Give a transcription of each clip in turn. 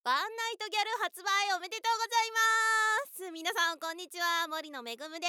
ワンナイトギャル発売おめでとうございます。皆さんこんにちは、森のめぐむです。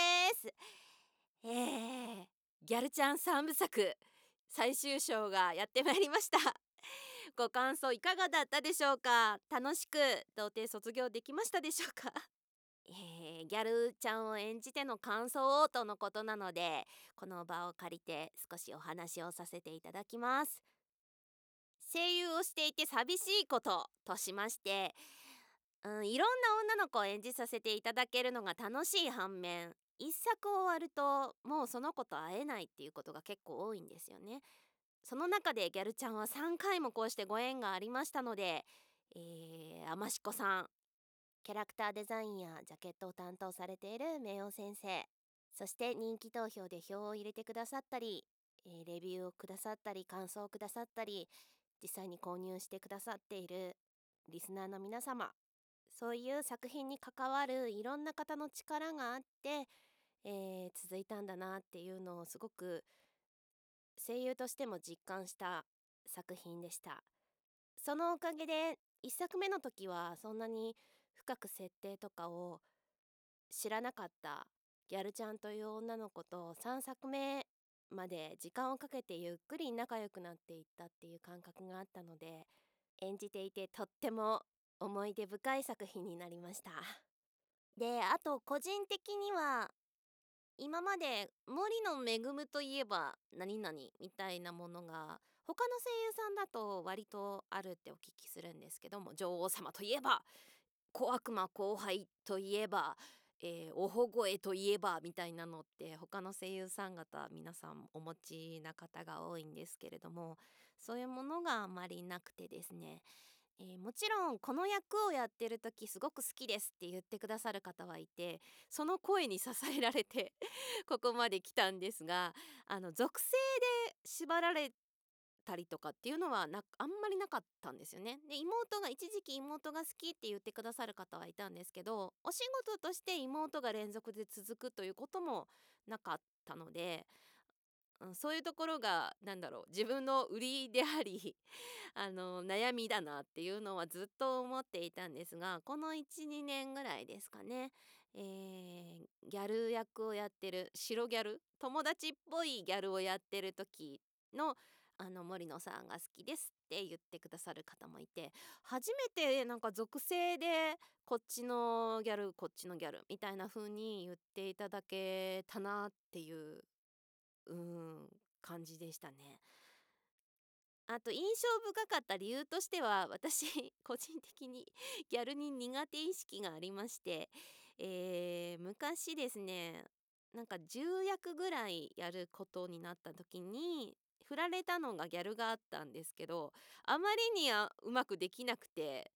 ギャルちゃん三部作最終章がやってまいりました。ご感想いかがだったでしょうか。楽しく童貞卒業できましたでしょうか。ギャルちゃんを演じての感想をとのことなので、この場を借りて少しお話をさせていただきます。声優をしていて寂しいこととしまして、いろんな女の子を演じさせていただけるのが楽しい反面、一作終わるともうその子と会えないっていうことが結構多いんですよね。その中でギャルちゃんは3回もこうしてご縁がありましたので、あましこさん、キャラクターデザインやジャケットを担当されている名誉先生、そして人気投票で票を入れてくださったり、レビューをくださったり感想をくださったり、実際に購入してくださっているリスナーの皆様、そういう作品に関わるいろんな方の力があって、続いたんだなっていうのをすごく声優としても実感した作品でした。そのおかげで1作目の時はそんなに深く設定とかを知らなかったギャルちゃんという女の子と3作目まで時間をかけてゆっくり仲良くなっていったっていう感覚があったので、演じていてとっても思い出深い作品になりました。で、あと個人的には今まで森の恵むといえば何々みたいなものが他の声優さんだと割とあるってお聞きするんですけども、女王様といえば、小悪魔後輩といえば、おほ声といえばみたいなのって他の声優さん方皆さんお持ちな方が多いんですけれども、そういうものがあまりなくてですね、もちろんこの役をやってる時すごく好きですって言ってくださる方はいて、その声に支えられてここまで来たんですが、属性で縛られたりとかっていうのはあんまりなかったんですよね。で、一時期妹が好きって言ってくださる方はいたんですけど、お仕事として妹が連続で続くということもなかったので、そういうところが自分の売りであり悩みだなっていうのはずっと思っていたんですが、この12年ぐらいですかね、ギャル役をやってる白ギャル、友達っぽいギャルをやってる時の森野さんが好きですって言ってくださる方もいて、初めて属性でこっちのギャルこっちのギャルみたいな風に言っていただけたなっていう感じでしたね。あと印象深かった理由としては、私個人的にギャルに苦手意識がありまして、昔ですね、10役ぐらいやることになった時に振られたのがギャルがあったんですけど、あまりにうまくできなくて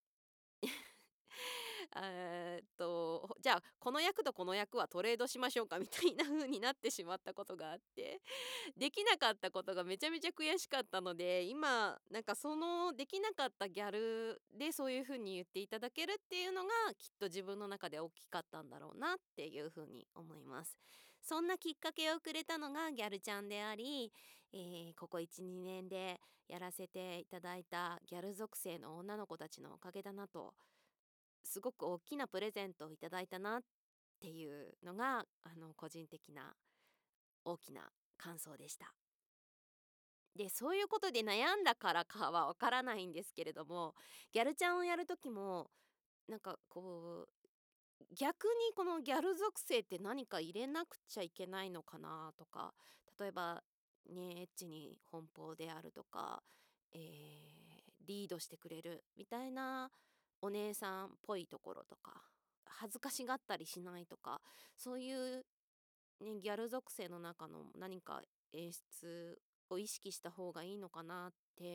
じゃあこの役とこの役はトレードしましょうかみたいな風になってしまったことがあって、できなかったことがめちゃめちゃ悔しかったので、今そのできなかったギャルでそういう風に言っていただけるっていうのがきっと自分の中で大きかったんだろうなっていう風に思います。そんなきっかけをくれたのがギャルちゃんであり、ここ 1,2 年でやらせていただいたギャル属性の女の子たちのおかげだなと、すごく大きなプレゼントをいただいたなっていうのが個人的な大きな感想でした。で、そういうことで悩んだからかはわからないんですけれども、ギャルちゃんをやる時も逆にこのギャル属性って何か入れなくちゃいけないのかなとか、例えばねエッチに奔放であるとか、リードしてくれるみたいなお姉さんっぽいところとか、恥ずかしがったりしないとか、そういう、ギャル属性の中の何か演出を意識した方がいいのかなって、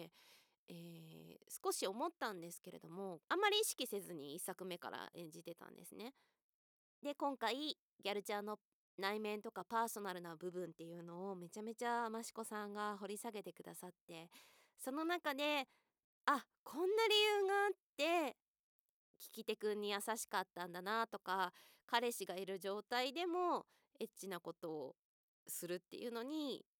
少し思ったんですけれども、あんまり意識せずに1作目から演じてたんですね。で、今回ギャルちゃんの内面とかパーソナルな部分っていうのをめちゃめちゃ益子さんが掘り下げてくださって、その中でこんな理由があって聞き手くんに優しかったんだなとか、彼氏がいる状態でもエッチなことをするっていうのに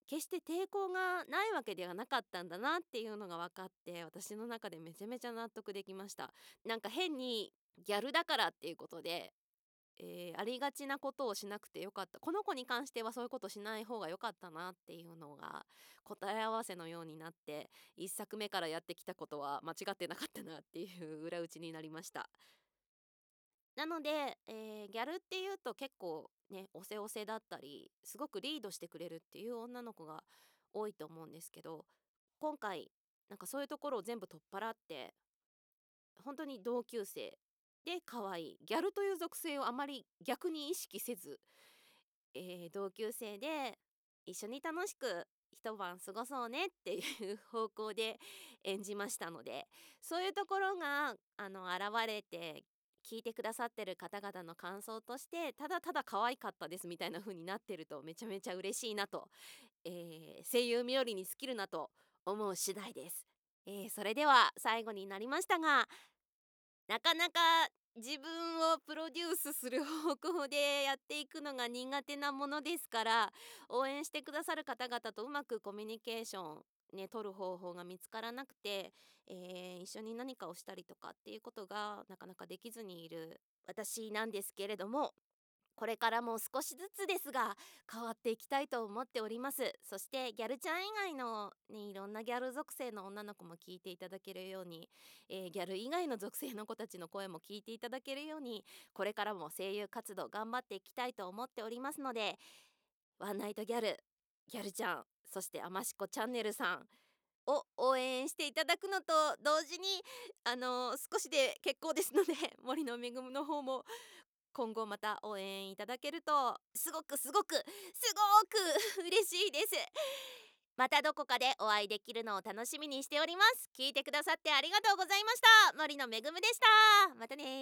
決して抵抗がないわけではなかったんだなっていうのが分かって、私の中でめちゃめちゃ納得できました。なんか変にギャルだからっていうことで、ありがちなことをしなくてよかった、この子に関してはそういうことしない方が良かったなっていうのが答え合わせのようになって、一作目からやってきたことは間違ってなかったなっていう裏打ちになりました。なので、ギャルっていうと結構ね、おせおせだったりすごくリードしてくれるっていう女の子が多いと思うんですけど、今回なんかそういうところを全部取っ払って、本当に同級生で可愛いギャルという属性をあまり逆に意識せず、同級生で一緒に楽しく一晩過ごそうねっていう方向で演じましたので、そういうところが現れて聞いてくださってる方々の感想として、ただただ可愛かったですみたいな風になってるとめちゃめちゃ嬉しいなと、声優冥利に尽きるなと思う次第です。それでは最後になりましたが、なかなか自分をプロデュースする方向でやっていくのが苦手なものですから、応援してくださる方々とうまくコミュニケーションね、取る方法が見つからなくて、一緒に何かをしたりとかっていうことがなかなかできずにいる私なんですけれども、これからも少しずつですが変わっていきたいと思っております。そしてギャルちゃん以外の、ね、いろんなギャル属性の女の子も聞いていただけるように、ギャル以外の属性の子たちの声も聞いていただけるように、これからも声優活動頑張っていきたいと思っておりますので、ワンナイトギャル、ギャルちゃん、そしてあましこチャンネルさんを応援していただくのと同時に、少しで結構ですので森の恵みの方も今後また応援いただけるとすごくすごくすごく嬉しいです。またどこかでお会いできるのを楽しみにしております。聞いてくださってありがとうございました。森のめぐむでした。またね。